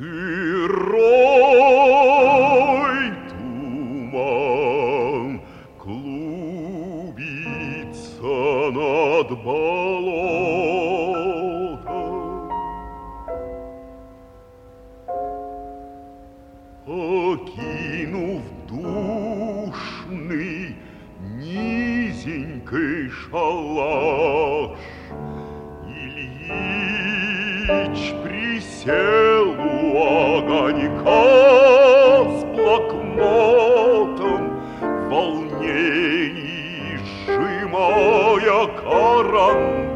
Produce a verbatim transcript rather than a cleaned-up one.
Сырой туман клубится над болотом, окинув душный низенький шалаш, Ильич присел у огонька с блокнотом, в волнении сжимая карандаш.